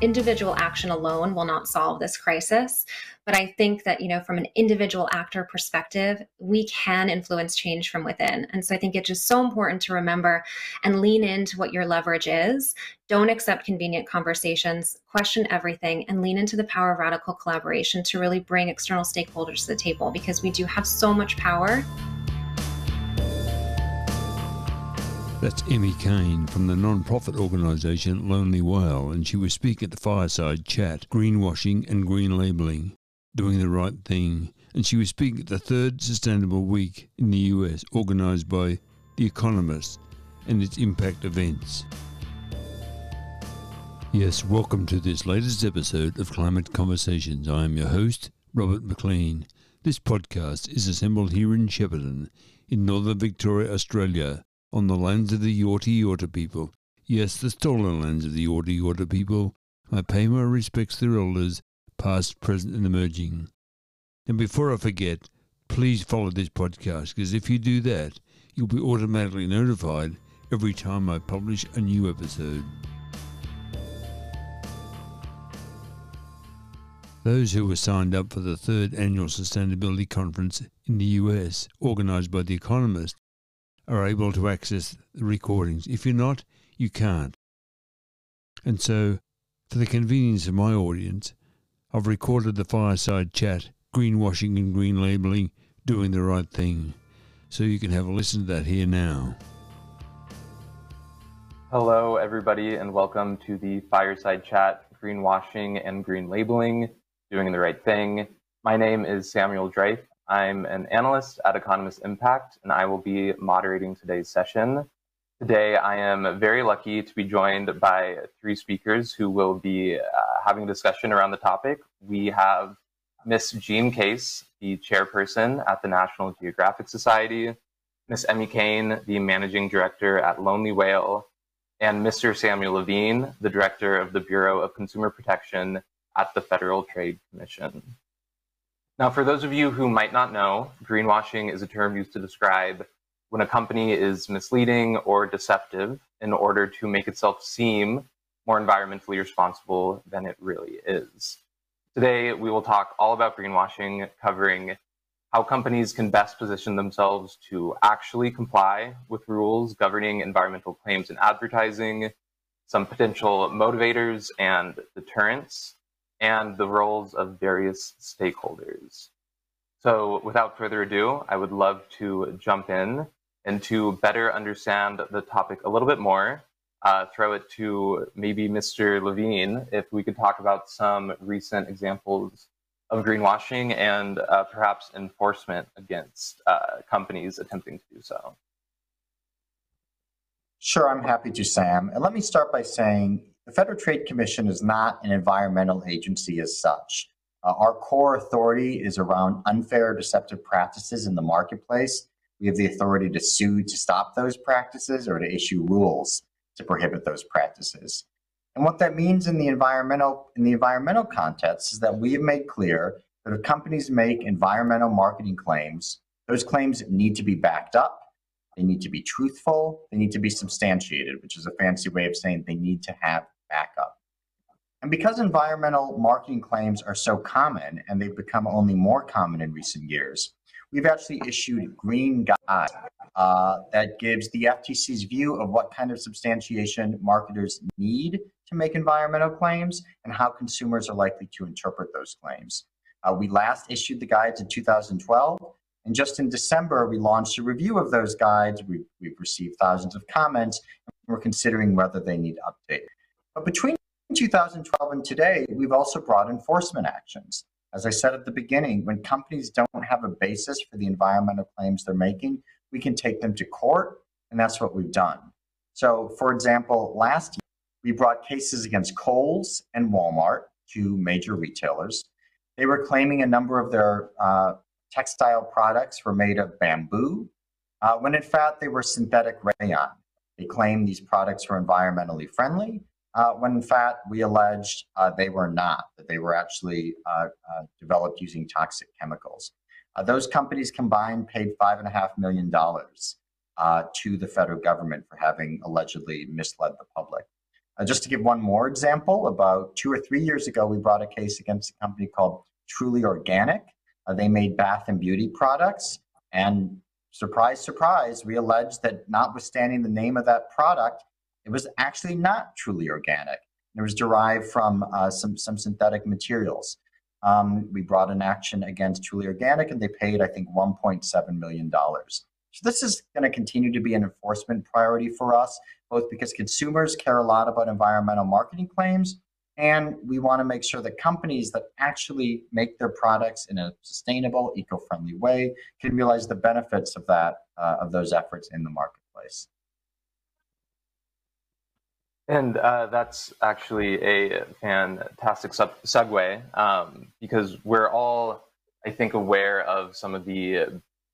individual action alone will not solve this crisis. But I think that, from an individual actor perspective, we can influence change from within. And so I think it's just so important to remember and lean into what your leverage is. Don't accept convenient conversations, question everything, and lean into the power of radical collaboration to really bring external stakeholders to the table, because we do have so much power. That's Emmy Kane from the non-profit organisation Lonely Whale, and she was speaking at the Fireside Chat, Greenwashing and Green Labelling, Doing the Right Thing. And she was speaking at the third Sustainable Week in the US, organised by The Economist and its impact events. Yes, welcome to this latest episode of Climate Conversations. I am your host, Robert McLean. This podcast is assembled here in Shepparton, in northern Victoria, Australia, on the lands of the Yorta Yorta people. Yes, the stolen lands of the Yorta Yorta people. I pay my respects to their elders, past, present and emerging. And before I forget, please follow this podcast, because if you do that, you'll be automatically notified every time I publish a new episode. Those who were signed up for the third annual Sustainability Conference in the US, organised by The Economist, are able to access the recordings. If you're not, you can't. And so, for the convenience of my audience, I've recorded the Fireside Chat, Greenwashing and Green Labelling, Doing the Right Thing. So you can have a listen to that here now. Hello, everybody, and welcome to the Fireside Chat, Greenwashing and Green Labelling, Doing the Right Thing. My name is Samuel Dreif. I'm an analyst at Economist Impact, and I will be moderating today's session. Today, I am very lucky to be joined by three speakers who will be having a discussion around the topic. We have Ms. Jean Case, the chairperson at the National Geographic Society, Ms. Emmy Kane, the managing director at Lonely Whale, and Mr. Samuel Levine, the director of the Bureau of Consumer Protection at the Federal Trade Commission. Now, for those of you who might not know, greenwashing is a term used to describe when a company is misleading or deceptive in order to make itself seem more environmentally responsible than it really is. Today, we will talk all about greenwashing, covering how companies can best position themselves to actually comply with rules governing environmental claims in advertising, some potential motivators and deterrents, and the roles of various stakeholders. So without further ado, I would love to jump in and to better understand the topic a little bit more, throw it to maybe Mr. Levine, if we could talk about some recent examples of greenwashing and perhaps enforcement against companies attempting to do so. Sure, I'm happy to, Sam. And let me start by saying the Federal Trade Commission is not an environmental agency as such. Our core authority is around unfair or deceptive practices in the marketplace. We have the authority to sue to stop those practices or to issue rules to prohibit those practices. And what that means in the environmental context is that we have made clear that if companies make environmental marketing claims, those claims need to be backed up. They need to be truthful. They need to be substantiated, which is a fancy way of saying they need to have backup. And because environmental marketing claims are so common, and they've become only more common in recent years, we've actually issued a green guide that gives the FTC's view of what kind of substantiation marketers need to make environmental claims and how consumers are likely to interpret those claims. We last issued the guides in 2012. And just in December, we launched a review of those guides. We've received thousands of comments, and we're considering whether they need update. But between 2012 and today, we've also brought enforcement actions. As I said at the beginning, when companies don't have a basis for the environmental claims they're making, we can take them to court, and that's what we've done. So, for example, last year, we brought cases against Kohl's and Walmart, two major retailers. They were claiming a number of their textile products were made of bamboo, when in fact they were synthetic rayon. They claimed these products were environmentally friendly, when in fact we alleged they were not, that they were actually developed using toxic chemicals. Those companies combined paid $5.5 million to the federal government for having allegedly misled the public. Just to give one more example, about 2 or 3 years ago, we brought a case against a company called Truly Organic. They made bath and beauty products, and surprise, surprise, we alleged that notwithstanding the name of that product, it was actually not truly organic. It was derived from some synthetic materials. We brought an action against Truly Organic, and they paid, I think, $1.7 million. So this is going to continue to be an enforcement priority for us, both because consumers care a lot about environmental marketing claims, and we want to make sure that companies that actually make their products in a sustainable, eco-friendly way can realize the benefits of those efforts in the marketplace. And that's actually a fantastic segue, because we're all, I think, aware of some of the,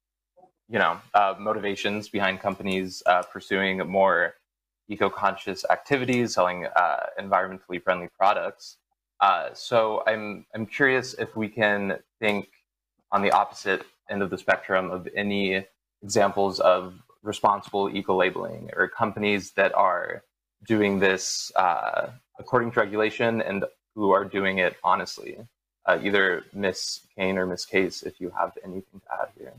motivations behind companies pursuing more eco-conscious activities, selling environmentally friendly products. So I'm curious if we can think on the opposite end of the spectrum of any examples of responsible eco-labeling or companies that are doing this according to regulation and who are doing it honestly. Either Ms. Kane or Ms. Case, if you have anything to add here.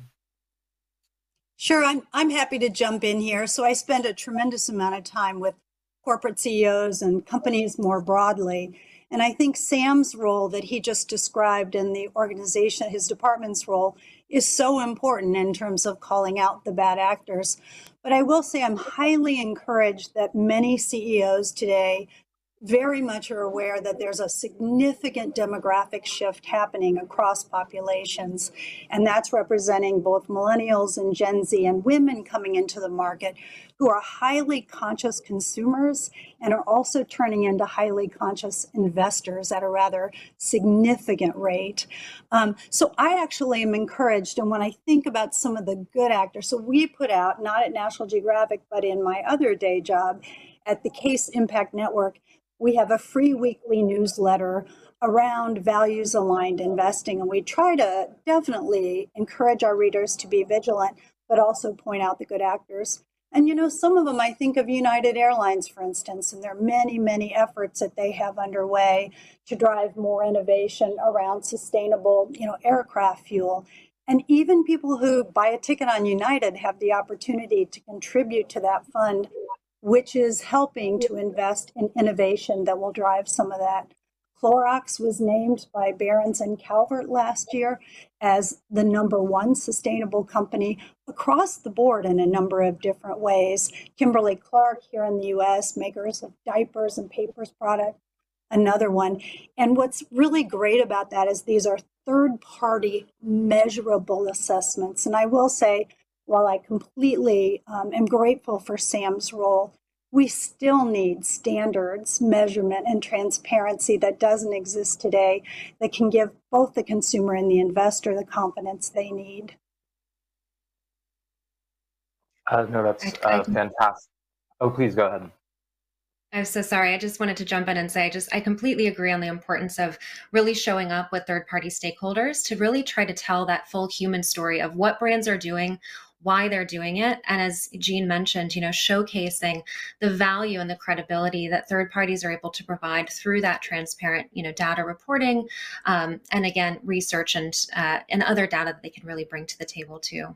Sure, I'm happy to jump in here. So I spend a tremendous amount of time with corporate CEOs and companies more broadly. And I think Sam's role that he just described in the organization, his department's role, is so important in terms of calling out the bad actors. But I will say I'm highly encouraged that many CEOs today very much are aware that there's a significant demographic shift happening across populations. And that's representing both millennials and Gen Z and women coming into the market who are highly conscious consumers and are also turning into highly conscious investors at a rather significant rate. So I actually am encouraged. And when I think about some of the good actors, so we put out, not at National Geographic, but in my other day job at the Case Impact Network, we have a free weekly newsletter around values-aligned investing, and we try to definitely encourage our readers to be vigilant, but also point out the good actors. And, some of them, I think of United Airlines, for instance, and there are many, many efforts that they have underway to drive more innovation around sustainable, aircraft fuel. And even people who buy a ticket on United have the opportunity to contribute to that fund, which is helping to invest in innovation that will drive some of that. Clorox was named by Barron's and Calvert last year as the #1 sustainable company across the board in a number of different ways. Kimberly-Clark here in the US, makers of diapers and papers product, another one. And what's really great about that is these are third-party measurable assessments. And I will say, while I completely am grateful for Sam's role, we still need standards, measurement, and transparency that doesn't exist today that can give both the consumer and the investor the confidence they need. No, that's fantastic. Oh, please go ahead. I'm so sorry. I just wanted to jump in and say, I completely agree on the importance of really showing up with third-party stakeholders to really try to tell that full human story of what brands are doing, why they're doing it. And as Jean mentioned, showcasing the value and the credibility that third parties are able to provide through that transparent, data reporting, and again, research and other data that they can really bring to the table too.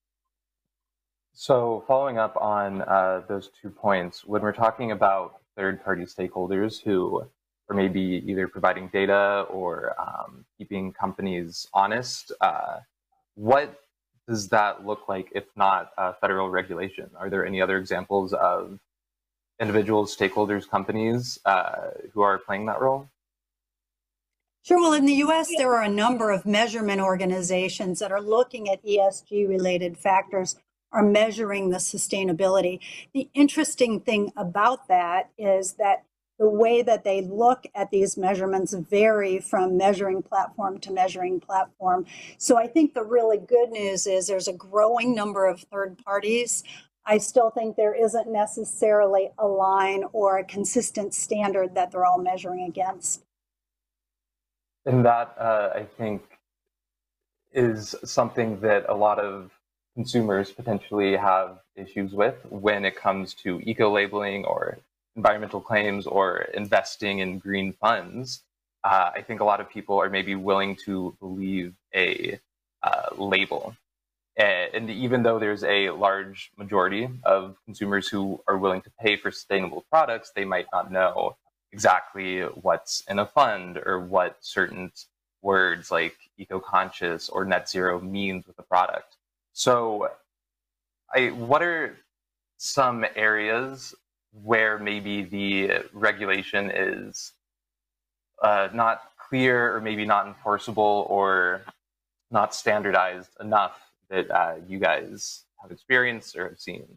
So following up on those 2 points, when we're talking about third-party stakeholders who are maybe either providing data or keeping companies honest, what does that look like if not federal regulation? Are there any other examples of individuals, stakeholders, companies who are playing that role? Sure. Well, in the US, there are a number of measurement organizations that are looking at ESG-related factors, are measuring the sustainability. The interesting thing about that is that the way that they look at these measurements vary from measuring platform to measuring platform. So I think the really good news is there's a growing number of third parties. I still think there isn't necessarily a line or a consistent standard that they're all measuring against. And that, I think, is something that a lot of consumers potentially have issues with when it comes to eco-labeling or environmental claims or investing in green funds, I think a lot of people are maybe willing to believe a label. And even though there's a large majority of consumers who are willing to pay for sustainable products, they might not know exactly what's in a fund or what certain words like eco-conscious or net zero means with a product. So what are some areas where maybe the regulation is not clear or maybe not enforceable or not standardized enough that you guys have experienced or have seen?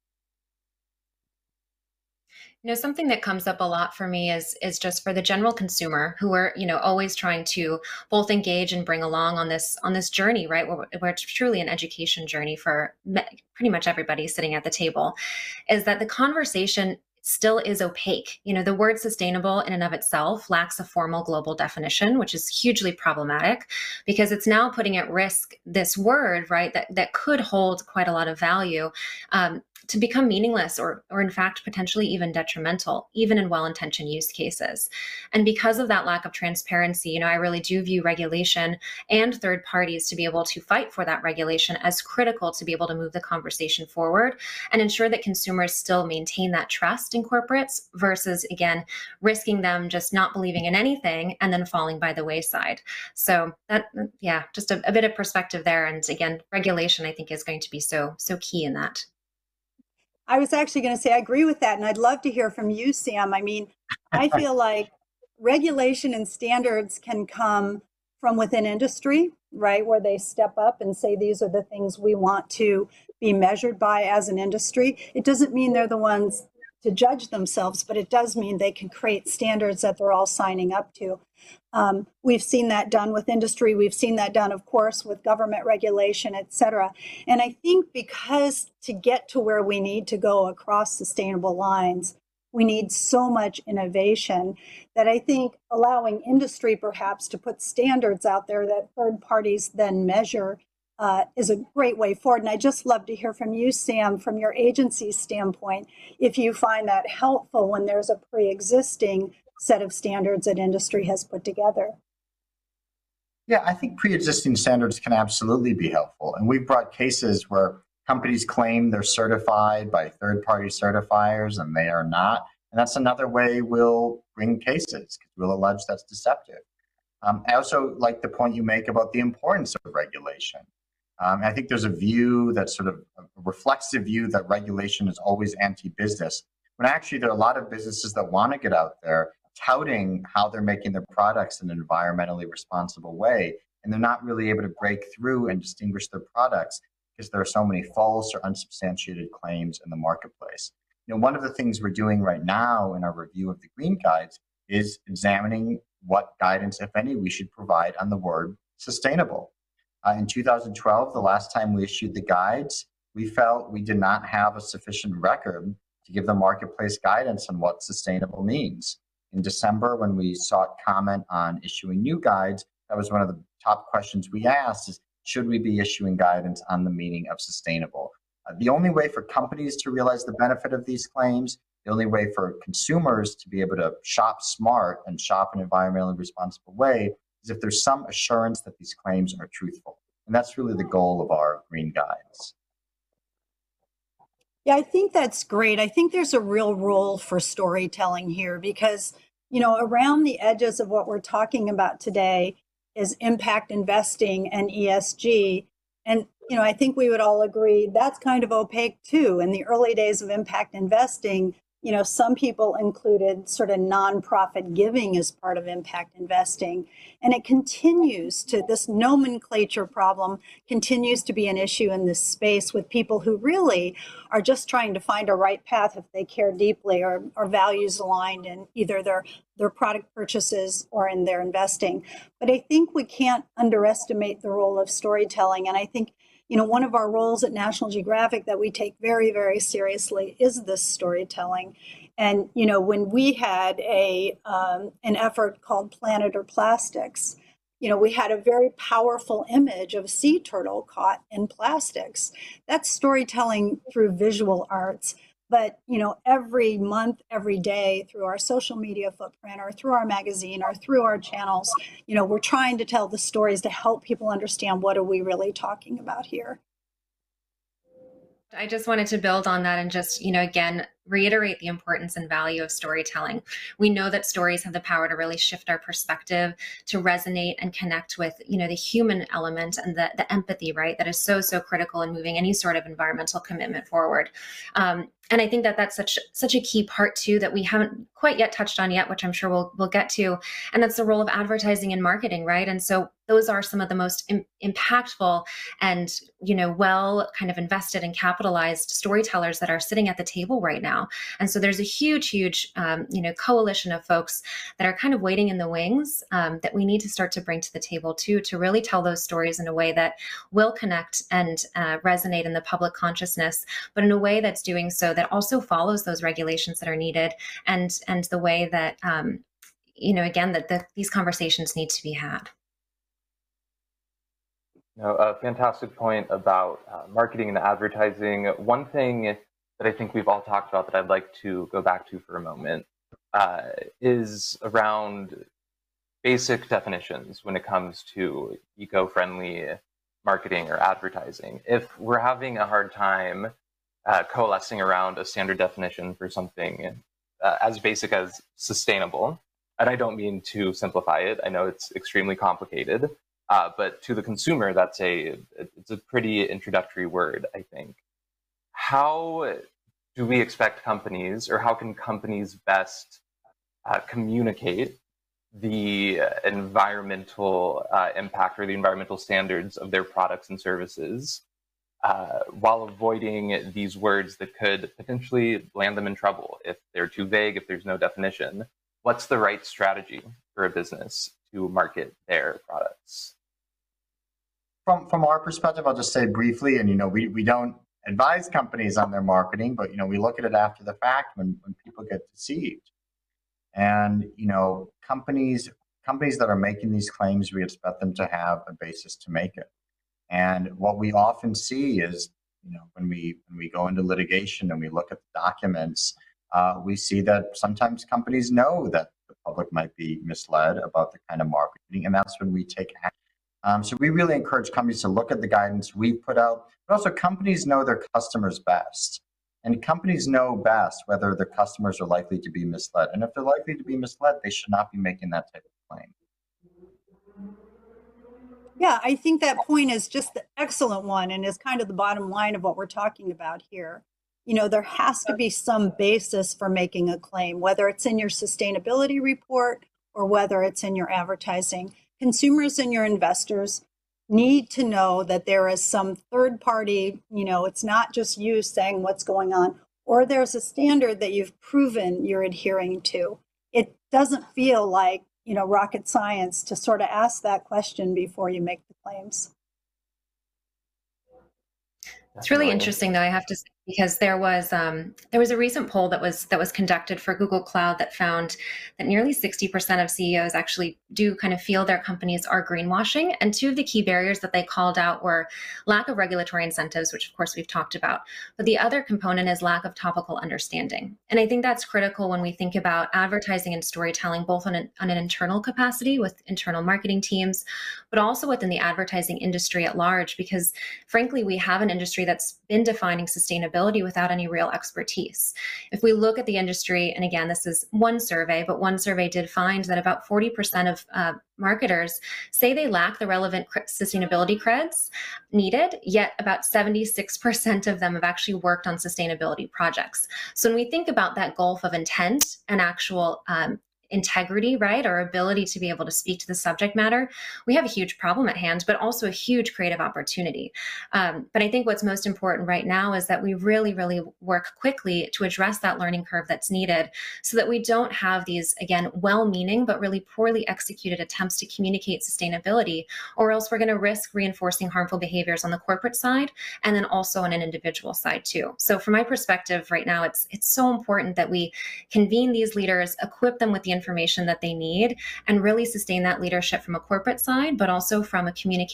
Something that comes up a lot for me is just for the general consumer who are, always trying to both engage and bring along on this journey, right? Where it's truly an education journey for pretty much everybody sitting at the table, is that the conversation still is opaque. The word sustainable in and of itself lacks a formal global definition, which is hugely problematic because it's now putting at risk this word, right, that could hold quite a lot of value, to become meaningless or in fact, potentially even detrimental, even in well-intentioned use cases. And because of that lack of transparency, I really do view regulation and third parties to be able to fight for that regulation as critical to be able to move the conversation forward and ensure that consumers still maintain that trust in corporates versus, again, risking them just not believing in anything and then falling by the wayside. So that, just a bit of perspective there. And again, regulation, I think, is going to be so key in that. I was actually going to say, I agree with that. And I'd love to hear from you, Sam. I mean, I feel like regulation and standards can come from within industry, right? Where they step up and say, these are the things we want to be measured by as an industry. It doesn't mean they're the ones to judge themselves, but it does mean they can create standards that they're all signing up to. We've seen that done with industry. We've seen that done, of course, with government regulation, et cetera. And I think because to get to where we need to go across sustainable lines, we need so much innovation that I think allowing industry perhaps to put standards out there that third parties then measure is a great way forward. And I'd just love to hear from you, Sam, from your agency's standpoint, if you find that helpful when there's a pre-existing set of standards that industry has put together. Yeah, I think pre-existing standards can absolutely be helpful. And we've brought cases where companies claim they're certified by third-party certifiers and they are not. And that's another way we'll bring cases, because we'll allege that's deceptive. I also like the point you make about the importance of regulation. I think there's a view that sort of reflects the view that regulation is always anti-business, when actually there are a lot of businesses that want to get out there touting how they're making their products in an environmentally responsible way, and they're not really able to break through and distinguish their products because there are so many false or unsubstantiated claims in the marketplace. One of the things we're doing right now in our review of the Green Guides is examining what guidance, if any, we should provide on the word sustainable. In 2012, the last time we issued the guides, we felt we did not have a sufficient record to give the marketplace guidance on what sustainable means. In December, when we sought comment on issuing new guides, that was one of the top questions we asked is, should we be issuing guidance on the meaning of sustainable? The only way for companies to realize the benefit of these claims, the only way for consumers to be able to shop smart and shop in an environmentally responsible way is if there's some assurance that these claims are truthful. And that's really the goal of our Green Guides. Yeah, I think that's great. I think there's a real role for storytelling here because, around the edges of what we're talking about today is impact investing and ESG. And, I think we would all agree that's kind of opaque too. In the early days of impact investing, some people included sort of nonprofit giving as part of impact investing. And it continues to, this nomenclature problem continues to be an issue in this space with people who really are just trying to find a right path if they care deeply or are values aligned in either their product purchases or in their investing. But I think we can't underestimate the role of storytelling. And I think one of our roles at National Geographic that we take very, very seriously is this storytelling. And, when we had an effort called Planet or Plastics, we had a very powerful image of a sea turtle caught in plastics. That's storytelling through visual arts. But, every month, every day through our social media footprint or through our magazine or through our channels, we're trying to tell the stories to help people understand what are we really talking about here. I just wanted to build on that and just, again, reiterate the importance and value of storytelling. We know that stories have the power to really shift our perspective, to resonate and connect with, the human element and the empathy, right? That is so, so critical in moving any sort of environmental commitment forward. And I think that that's such a key part too that we haven't quite yet touched on yet, which I'm sure we'll get to. And that's the role of advertising and marketing, right? And so those are some of the most impactful and, well kind of invested and capitalized storytellers that are sitting at the table right now. And so there's a huge, coalition of folks that are kind of waiting in the wings that we need to start to bring to the table too, to really tell those stories in a way that will connect and resonate in the public consciousness, but in a way that's doing so that also follows those regulations that are needed and the way that, again, that these conversations need to be had. A fantastic point about marketing and advertising. One thing that I think we've all talked about that I'd like to go back to for a moment is around basic definitions when it comes to eco-friendly marketing or advertising. If we're having a hard time coalescing around a standard definition for something as basic as sustainable, and I don't mean to simplify it, I know it's extremely complicated, but to the consumer, it's a pretty introductory word, I think. How do we expect companies, or how can companies best communicate the environmental impact or the environmental standards of their products and services while avoiding these words that could potentially land them in trouble if they're too vague, if there's no definition? What's the right strategy for a business to market their products? From our perspective, I'll just say briefly, and we don't advise companies on their marketing, but we look at it after the fact when people get deceived. And companies that are making these claims, we expect them to have a basis to make it. And what we often see is, when we go into litigation and we look at the documents, we see that sometimes companies know that the public might be misled about the kind of marketing, and that's when we take action. So we really encourage companies to look at the guidance we put out, but also companies know their customers best. And companies know best whether their customers are likely to be misled. And if they're likely to be misled, they should not be making that type of claim. Yeah, I think that point is just the excellent one and is kind of the bottom line of what we're talking about here. There has to be some basis for making a claim, whether it's in your sustainability report or whether it's in your advertising. Consumers and your investors need to know that there is some third party, it's not just you saying what's going on, or there's a standard that you've proven you're adhering to. It doesn't feel like, rocket science to sort of ask that question before you make the claims. It's really interesting, though, I have to say, because there was a recent poll that was conducted for Google Cloud that found that nearly 60% of CEOs actually do kind of feel their companies are greenwashing. And two of the key barriers that they called out were lack of regulatory incentives, which of course we've talked about. But the other component is lack of topical understanding. And I think that's critical when we think about advertising and storytelling, both on an internal capacity with internal marketing teams, but also within the advertising industry at large, because frankly, we have an industry that's been defining sustainability without any real expertise. If we look at the industry, and again, this is one survey, but one survey did find that about 40% of marketers say they lack the relevant sustainability creds needed, yet about 76% of them have actually worked on sustainability projects. So when we think about that gulf of intent and actual integrity, right, our ability to be able to speak to the subject matter, we have a huge problem at hand, but also a huge creative opportunity. But I think what's most important right now is that we really, really work quickly to address that learning curve that's needed so that we don't have these, again, well-meaning, but really poorly executed attempts to communicate sustainability, or else we're going to risk reinforcing harmful behaviors on the corporate side and then also on an individual side too. So from my perspective right now, it's so important that we convene these leaders, equip them with the information that they need, and really sustain that leadership from a corporate side, but also from a communications and marketing side as well to truly drive this change forward.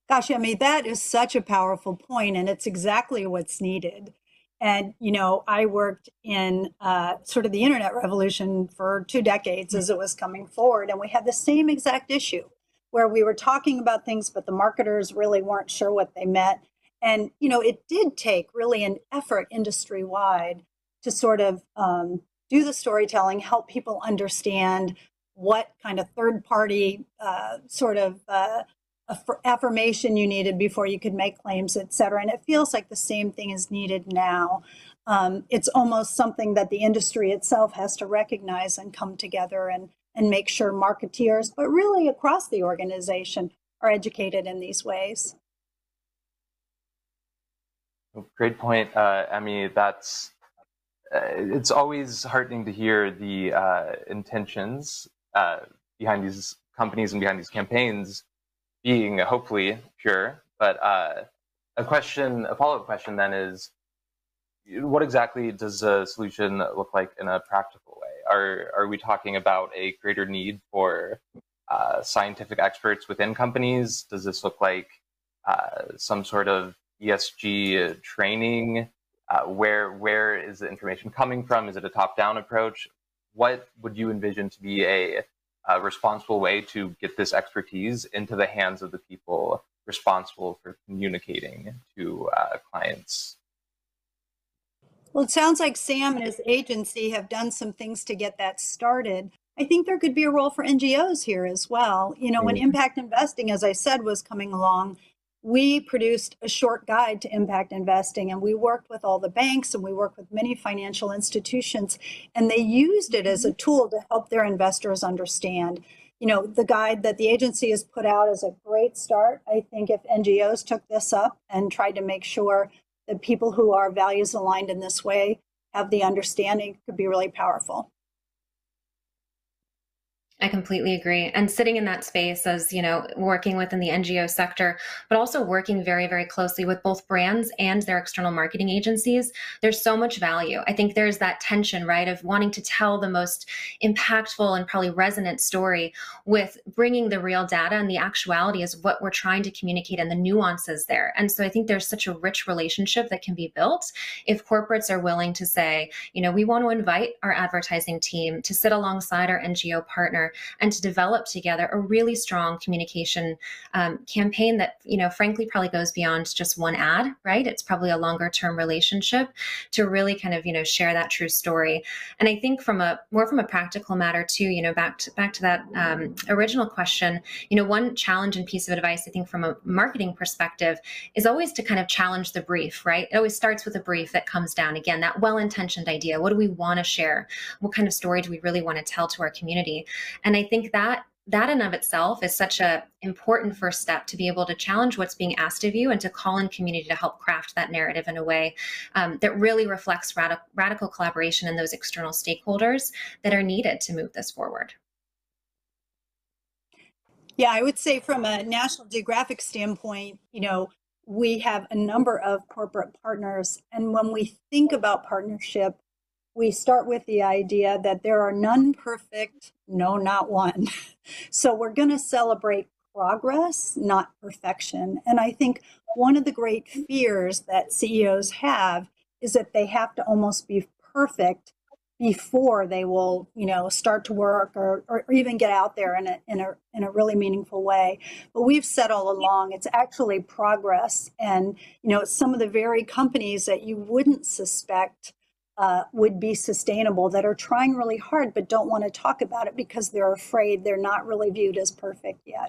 Gosh, I mean, that is such a powerful point, and it's exactly what's needed. And, I worked in sort of the internet revolution for 2 decades as it was coming forward, and we had the same exact issue where we were talking about things, but the marketers really weren't sure what they meant. And, it did take really an effort industry wide to sort of do the storytelling, help people understand what kind of third party sort of affirmation you needed before you could make claims, et cetera. And it feels like the same thing is needed now. It's almost something that the industry itself has to recognize and come together and make sure marketeers, but really across the organization, are educated in these ways. Great point, Emmy. That's it's always heartening to hear the intentions behind these companies and behind these campaigns being hopefully pure. But a follow-up question then is, what exactly does a solution look like in a practical way? Are we talking about a greater need for scientific experts within companies? Does this look like some sort of ESG training? Where is the information coming from? Is it a top-down approach? What would you envision to be a responsible way to get this expertise into the hands of the people responsible for communicating to clients? Well, it sounds like Sam and his agency have done some things to get that started. I think there could be a role for NGOs here as well. When impact investing, as I said, was coming along, we produced a short guide to impact investing, and we worked with all the banks and we worked with many financial institutions, and they used it as a tool to help their investors understand. The guide that the agency has put out is a great start. I think if NGOs took this up and tried to make sure that people who are values aligned in this way have the understanding, it could be really powerful. I completely agree. And sitting in that space as, working within the NGO sector, but also working very, very closely with both brands and their external marketing agencies, there's so much value. I think there's that tension, right, of wanting to tell the most impactful and probably resonant story with bringing the real data, and the actuality is what we're trying to communicate and the nuances there. And so I think there's such a rich relationship that can be built if corporates are willing to say, we want to invite our advertising team to sit alongside our NGO partner and to develop together a really strong communication campaign that, frankly, probably goes beyond just one ad, right? It's probably a longer term relationship to really kind of, share that true story. And I think from a practical matter too, back to that original question, one challenge and piece of advice, I think from a marketing perspective, is always to kind of challenge the brief, right? It always starts with a brief that comes down, again, that well-intentioned idea. What do we want to share? What kind of story do we really want to tell to our community? And I think that in and of itself is such an important first step to be able to challenge what's being asked of you and to call in community to help craft that narrative in a way that really reflects radical collaboration and those external stakeholders that are needed to move this forward. Yeah, I would say from a National Geographic standpoint, we have a number of corporate partners. And when we think about partnership, we start with the idea that there are none perfect, no, not one. So we're going to celebrate progress, not perfection. And I think one of the great fears that CEOs have is that they have to almost be perfect before they will, start to work or even get out there in a really meaningful way. But we've said all along, it's actually progress. And, it's some of the very companies that you wouldn't suspect would be sustainable that are trying really hard but don't want to talk about it because they're afraid they're not really viewed as perfect yet.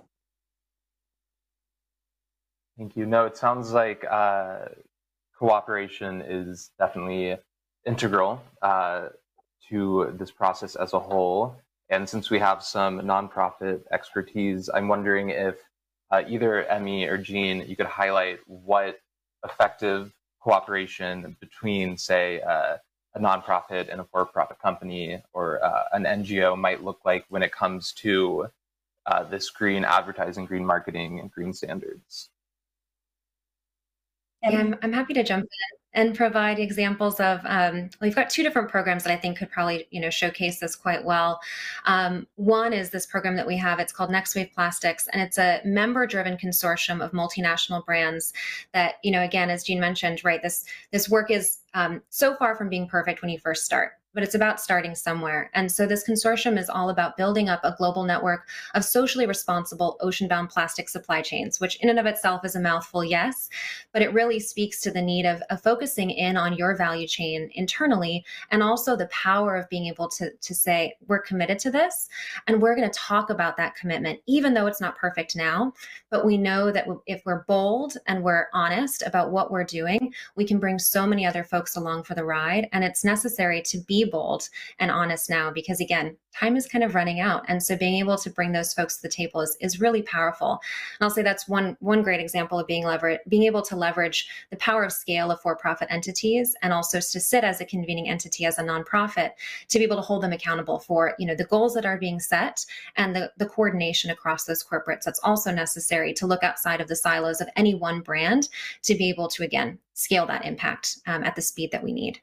Thank you. No, it sounds like cooperation is definitely integral to this process as a whole. And since we have some nonprofit expertise, I'm wondering if either Emmy or Jean, you could highlight what effective cooperation between, say, a nonprofit and a for-profit company or an NGO might look like when it comes to this green advertising, green marketing, and green standards. I'm happy to jump in and provide examples of, we've got two different programs that I think could probably, showcase this quite well. One is this program that we have, it's called Next Wave Plastics, and it's a member-driven consortium of multinational brands that, again, as Jean mentioned, right, this work is so far from being perfect when you first start, but it's about starting somewhere. And so this consortium is all about building up a global network of socially responsible ocean-bound plastic supply chains, which in and of itself is a mouthful, yes, but it really speaks to the need of focusing in on your value chain internally, and also the power of being able to say, we're committed to this, and we're going to talk about that commitment, even though it's not perfect now. But we know that if we're bold and we're honest about what we're doing, we can bring so many other folks along for the ride. And it's necessary to be bold and honest now, because again, time is kind of running out. And so being able to bring those folks to the table is really powerful. And I'll say that's one great example of being able to leverage the power of scale of for-profit entities, and also to sit as a convening entity as a nonprofit, to be able to hold them accountable for, the goals that are being set and the coordination across those corporates. That's also necessary to look outside of the silos of any one brand to be able to, again, scale that impact at the speed that we need.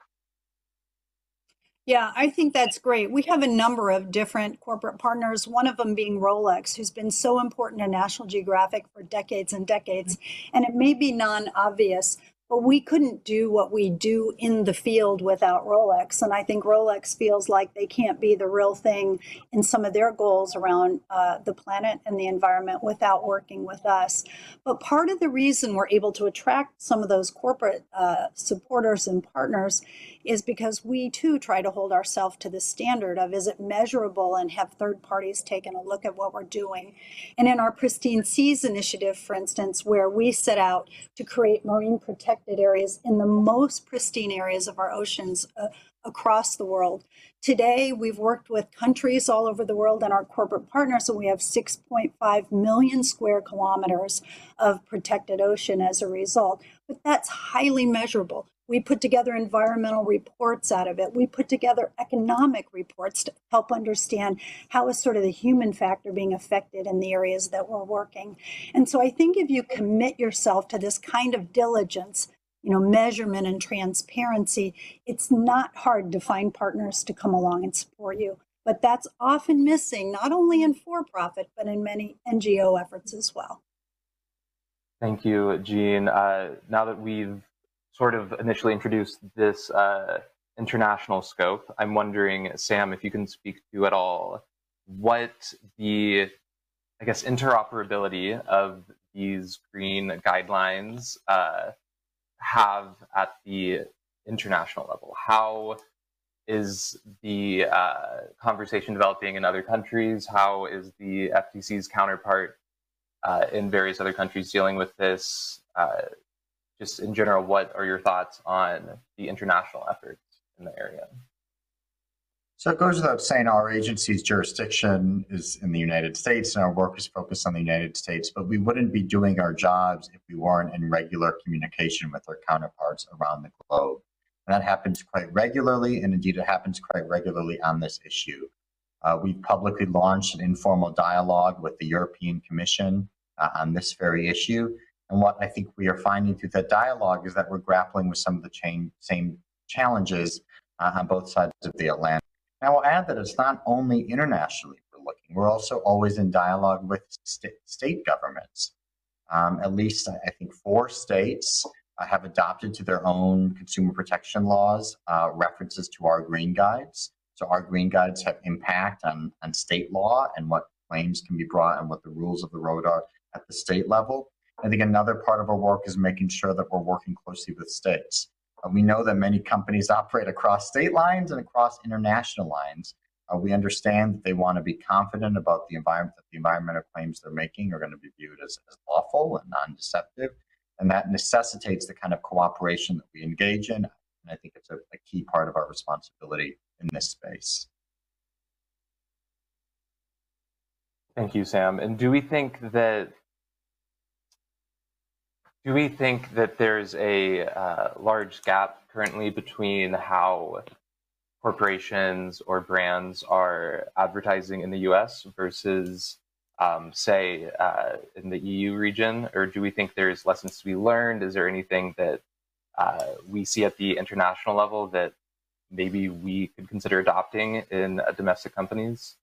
Yeah, I think that's great. We have a number of different corporate partners, one of them being Rolex, who's been so important to National Geographic for decades and decades. And it may be non-obvious, but we couldn't do what we do in the field without Rolex. And I think Rolex feels like they can't be the real thing in some of their goals around the planet and the environment without working with us. But part of the reason we're able to attract some of those corporate supporters and partners is because we too try to hold ourselves to the standard of, is it measurable, and have third parties taken a look at what we're doing. And in our Pristine Seas initiative, for instance, where we set out to create marine protected areas in the most pristine areas of our oceans across the world. Today, we've worked with countries all over the world and our corporate partners, and we have 6.5 million square kilometers of protected ocean as a result. But that's highly measurable. We put together environmental reports out of it. We put together economic reports to help understand how is sort of the human factor being affected in the areas that we're working. And so I think if you commit yourself to this kind of diligence, measurement and transparency, it's not hard to find partners to come along and support you. But that's often missing, not only in for-profit, but in many NGO efforts as well. Thank you, Jean. Now that we've sort of initially introduced this international scope, I'm wondering, Sam, if you can speak to at all what the, interoperability of these green guidelines have at the international level. How is the conversation developing in other countries? How is the FTC's counterpart in various other countries dealing with this? Just in general, what are your thoughts on the international efforts in the area? So it goes without saying our agency's jurisdiction is in the United States and our work is focused on the United States, but we wouldn't be doing our jobs if we weren't in regular communication with our counterparts around the globe. And that happens quite regularly, and indeed it happens quite regularly on this issue. We've publicly launched an informal dialogue with the European Commission on this very issue. And what I think we are finding through that dialogue is that we're grappling with some of the same challenges on both sides of the Atlantic. And I will add that it's not only internationally we're looking, we're also always in dialogue with state governments. At least I think 4 states have adopted to their own consumer protection laws references to our green guides. So our green guides have impact on state law and what claims can be brought and what the rules of the road are at the state level. I think another part of our work is making sure that we're working closely with states. We know that many companies operate across state lines and across international lines. We understand that they want to be confident about the environment, that the environmental claims they're making are going to be viewed as lawful and non-deceptive. And that necessitates the kind of cooperation that we engage in. And I think it's a key part of our responsibility in this space. Thank you, Sam. And do we think that there's a large gap currently between how corporations or brands are advertising in the US versus say, in the EU region? Or do we think there's lessons to be learned? Is there anything that we see at the international level that maybe we could consider adopting in domestic companies?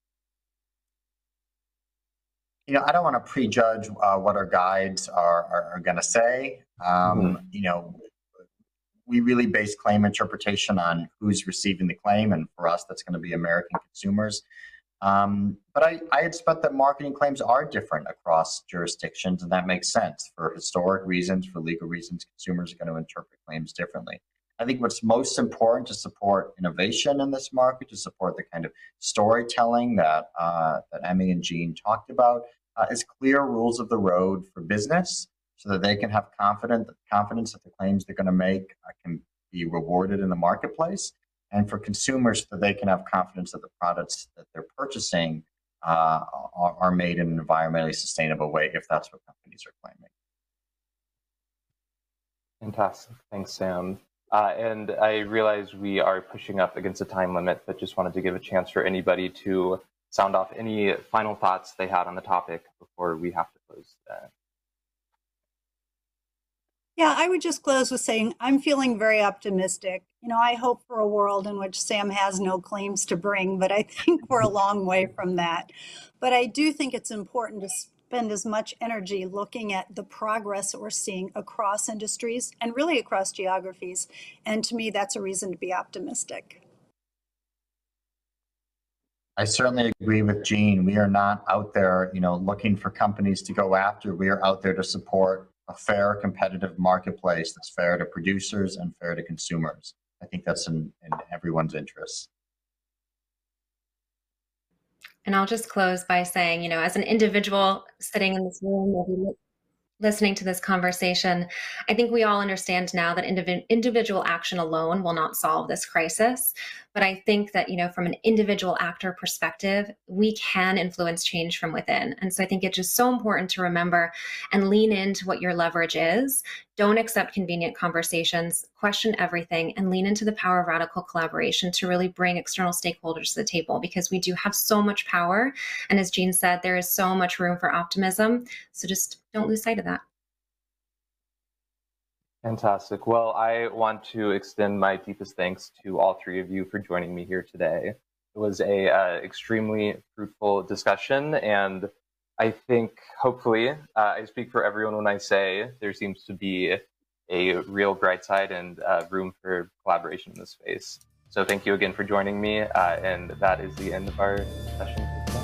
I don't want to prejudge what our guides are going to say. We really base claim interpretation on who's receiving the claim, and for us, that's going to be American consumers. But I expect that marketing claims are different across jurisdictions, and that makes sense. For historic reasons, for legal reasons, consumers are going to interpret claims differently. I think what's most important to support innovation in this market, to support the kind of storytelling that Emmy and Jean talked about, is clear rules of the road for business, so that they can have confidence that the claims they're going to make can be rewarded in the marketplace, and for consumers, so that they can have confidence that the products that they're purchasing are made in an environmentally sustainable way, if that's what companies are claiming. Fantastic. Thanks, Sam. And I realize we are pushing up against a time limit, but just wanted to give a chance for anybody to sound off any final thoughts they had on the topic before we have to close that. Yeah, I would just close with saying I'm feeling very optimistic. I hope for a world in which Sam has no claims to bring, but I think we're a long way from that. But I do think it's important to spend as much energy looking at the progress that we're seeing across industries and really across geographies. And to me, that's a reason to be optimistic. I certainly agree with Jean. We are not out there, looking for companies to go after. We are out there to support a fair, competitive marketplace that's fair to producers and fair to consumers. I think that's in everyone's interests. And I'll just close by saying, as an individual sitting in this room, maybe listening to this conversation, I think we all understand now that individual action alone will not solve this crisis. But I think that, from an individual actor perspective, we can influence change from within. And so I think it's just so important to remember and lean into what your leverage is. Don't accept convenient conversations, question everything, and lean into the power of radical collaboration to really bring external stakeholders to the table, because we do have so much power. And as Jean said, there is so much room for optimism. So just don't lose sight of that. Fantastic. Well, I want to extend my deepest thanks to all three of you for joining me here today. It was a extremely fruitful discussion, and I think, hopefully, I speak for everyone when I say there seems to be a real bright side and room for collaboration in this space. So thank you again for joining me, and that is the end of our session for today.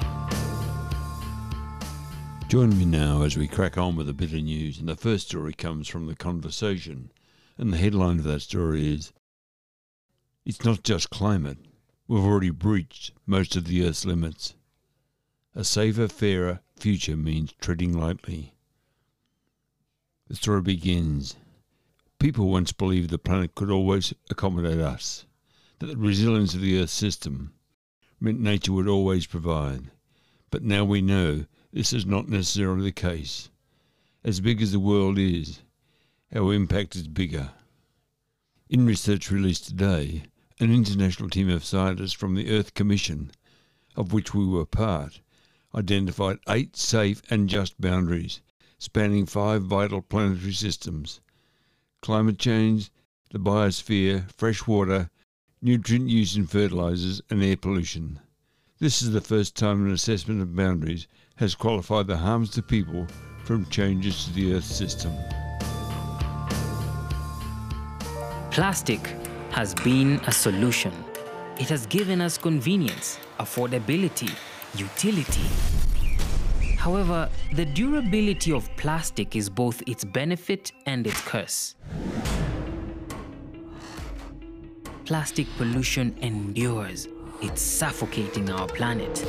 Join me now as we crack on with a bit of news, and the first story comes from The Conversation, and the headline of that story is, "It's not just climate, we've already breached most of the Earth's limits. A safer, fairer future means treading lightly." The story begins, "People once believed the planet could always accommodate us, that the resilience of the Earth system meant nature would always provide. But now we know this is not necessarily the case. As big as the world is, our impact is bigger." In research released today, an international team of scientists from the Earth Commission, of which we were part, identified 8 safe and just boundaries spanning 5 vital planetary systems: climate change, the biosphere, fresh water, nutrient use in fertilizers, and air pollution. This is the first time an assessment of boundaries has qualified the harms to people from changes to the Earth system. Plastic has been a solution. It has given us convenience, affordability, utility. However, the durability of plastic is both its benefit and its curse. Plastic pollution endures. It's suffocating our planet.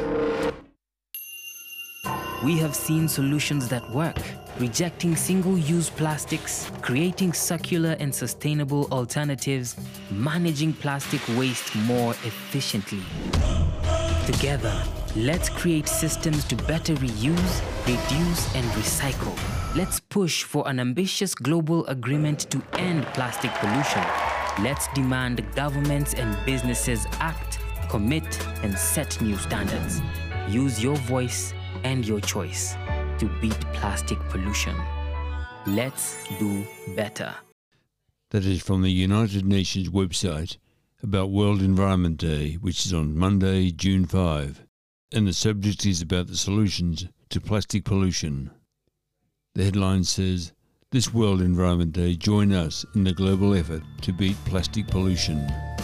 We have seen solutions that work, rejecting single-use plastics, creating circular and sustainable alternatives, managing plastic waste more efficiently. Together, let's create systems to better reuse, reduce, and recycle. Let's push for an ambitious global agreement to end plastic pollution. Let's demand governments and businesses act, commit, and set new standards. Use your voice, and your choice to beat plastic pollution. Let's do better. That is from the United Nations website about World Environment Day, which is on Monday, June 5, and the subject is about the solutions to plastic pollution. The headline says, "This World Environment Day, join us in the global effort to beat plastic pollution."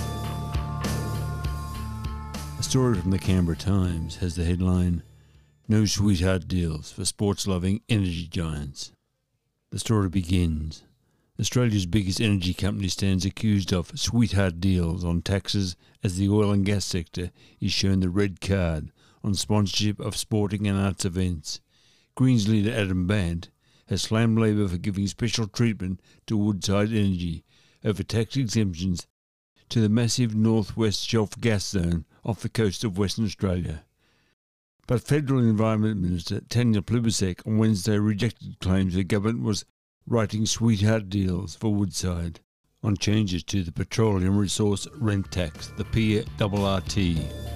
A story from the Canberra Times has the headline, "No Sweetheart Deals for Sports-Loving Energy Giants." The story begins, Australia's biggest energy company stands accused of sweetheart deals on taxes as the oil and gas sector is shown the red card on sponsorship of sporting and arts events. Greens leader Adam Bandt has slammed Labor for giving special treatment to Woodside Energy over tax exemptions to the massive North West Shelf gas zone off the coast of Western Australia. But Federal Environment Minister Tanya Plibersek on Wednesday rejected claims the government was writing sweetheart deals for Woodside on changes to the Petroleum Resource Rent Tax, the PRRT.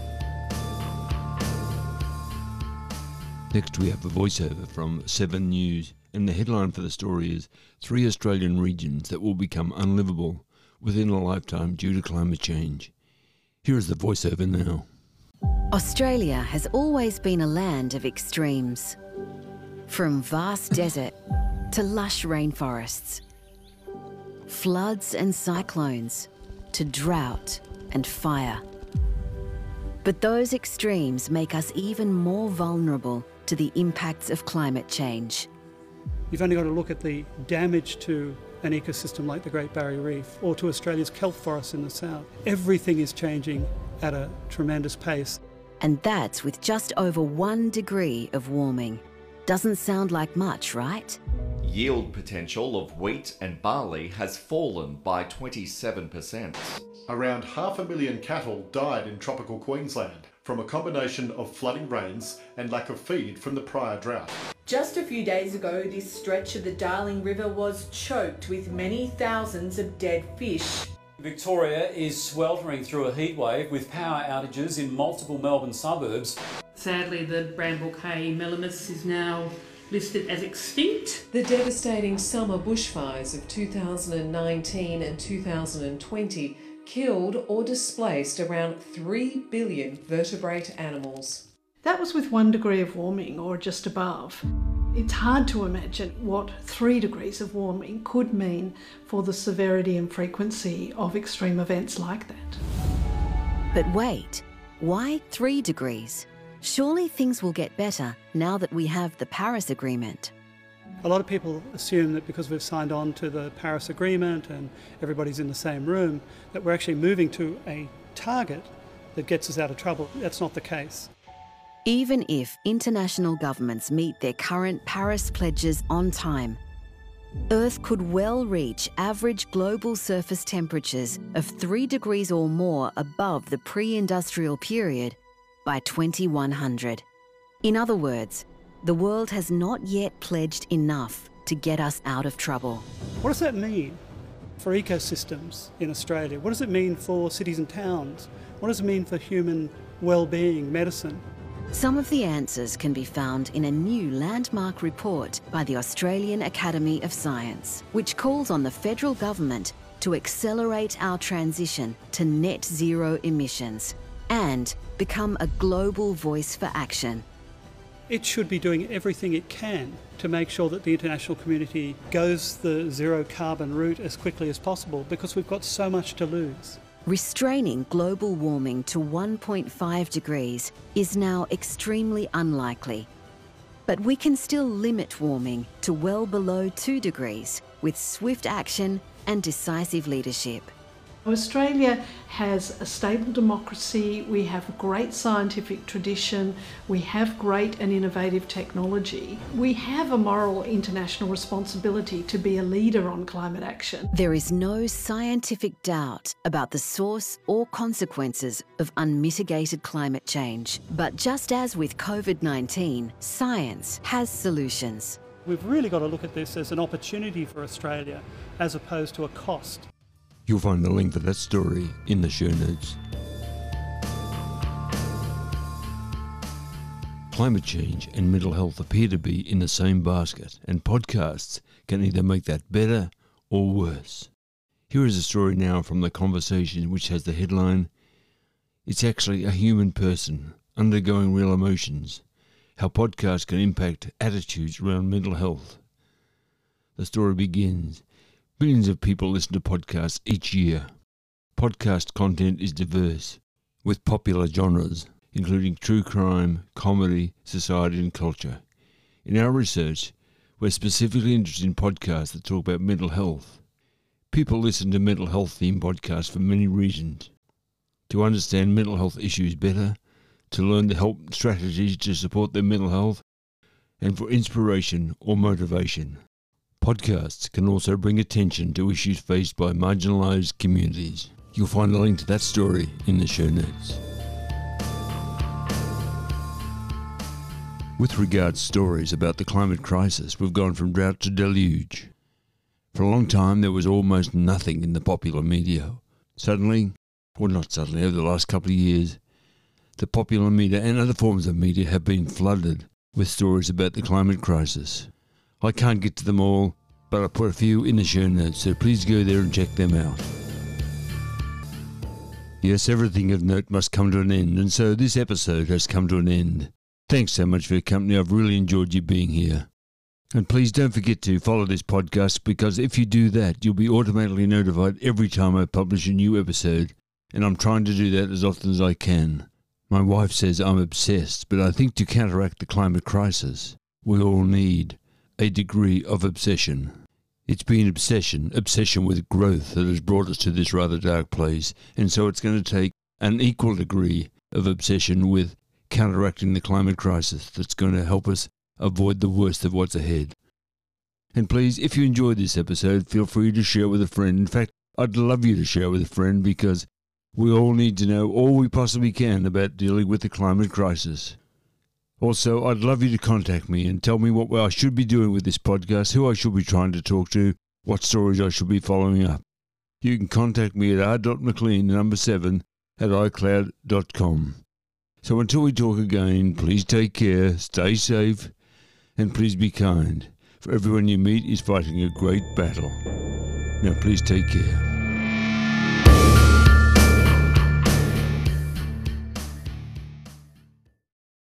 Next we have a voiceover from 7 News, and the headline for the story is 3 Australian regions that will become unlivable within a lifetime due to climate change. Here is the voiceover now. Australia has always been a land of extremes. From vast desert to lush rainforests, floods and cyclones to drought and fire. But those extremes make us even more vulnerable to the impacts of climate change. You've only got to look at the damage to an ecosystem like the Great Barrier Reef or to Australia's kelp forests in the south. Everything is changing at a tremendous pace. And that's with just over 1 degree of warming. Doesn't sound like much, right? Yield potential of wheat and barley has fallen by 27%. Around 500,000 cattle died in tropical Queensland from a combination of flooding rains and lack of feed from the prior drought. Just a few days ago, this stretch of the Darling River was choked with many thousands of dead fish. Victoria is sweltering through a heatwave with power outages in multiple Melbourne suburbs. Sadly, the Bramble Cay melomys is now listed as extinct. The devastating summer bushfires of 2019 and 2020 killed or displaced around 3 billion vertebrate animals. That was with 1 degree of warming or just above. It's hard to imagine what 3 degrees of warming could mean for the severity and frequency of extreme events like that. But wait, why 3 degrees? Surely things will get better now that we have the Paris Agreement. A lot of people assume that because we've signed on to the Paris Agreement and everybody's in the same room, that we're actually moving to a target that gets us out of trouble. That's not the case. Even if international governments meet their current Paris pledges on time, Earth could well reach average global surface temperatures of 3 degrees or more above the pre-industrial period by 2100. In other words, the world has not yet pledged enough to get us out of trouble. What does that mean for ecosystems in Australia? What does it mean for cities and towns? What does it mean for human well-being, medicine? Some of the answers can be found in a new landmark report by the Australian Academy of Science, which calls on the federal government to accelerate our transition to net zero emissions and become a global voice for action. It should be doing everything it can to make sure that the international community goes the zero carbon route as quickly as possible, because we've got so much to lose. Restraining global warming to 1.5 degrees is now extremely unlikely. But we can still limit warming to well below 2 degrees with swift action and decisive leadership. Australia has a stable democracy, we have a great scientific tradition, we have great and innovative technology. We have a moral international responsibility to be a leader on climate action. There is no scientific doubt about the source or consequences of unmitigated climate change. But just as with COVID-19, science has solutions. We've really got to look at this as an opportunity for Australia as opposed to a cost. You'll find the link for that story in the show notes. Climate change and mental health appear to be in the same basket, and podcasts can either make that better or worse. Here is a story now from The Conversation, which has the headline, "It's actually a human person undergoing real emotions. How podcasts can impact attitudes around mental health." The story begins. Billions of people listen to podcasts each year. Podcast content is diverse, with popular genres, including true crime, comedy, society and culture. In our research, we're specifically interested in podcasts that talk about mental health. People listen to mental health-themed podcasts for many reasons. To understand mental health issues better, to learn the help strategies to support their mental health, and for inspiration or motivation. Podcasts can also bring attention to issues faced by marginalised communities. You'll find a link to that story in the show notes. With regards to stories about the climate crisis, we've gone from drought to deluge. For a long time, there was almost nothing in the popular media. Suddenly, or not suddenly, over the last couple of years, the popular media and other forms of media have been flooded with stories about the climate crisis. I can't get to them all, but I put a few in the show notes, so please go there and check them out. Yes, everything of note must come to an end, and so this episode has come to an end. Thanks so much for your company. I've really enjoyed you being here. And please don't forget to follow this podcast, because if you do that, you'll be automatically notified every time I publish a new episode, and I'm trying to do that as often as I can. My wife says I'm obsessed, but I think to counteract the climate crisis, we all need a degree of obsession. It's been obsession with growth that has brought us to this rather dark place, and so it's going to take an equal degree of obsession with counteracting the climate crisis that's going to help us avoid the worst of what's ahead. And please, if you enjoyed this episode, feel free to share with a friend. In fact, I'd love you to share with a friend, because we all need to know all we possibly can about dealing with the climate crisis. Also, I'd love you to contact me and tell me what I should be doing with this podcast, who I should be trying to talk to, what stories I should be following up. You can contact me at r.mclean7@icloud.com. So until we talk again, please take care, stay safe, and please be kind, for everyone you meet is fighting a great battle. Now please take care.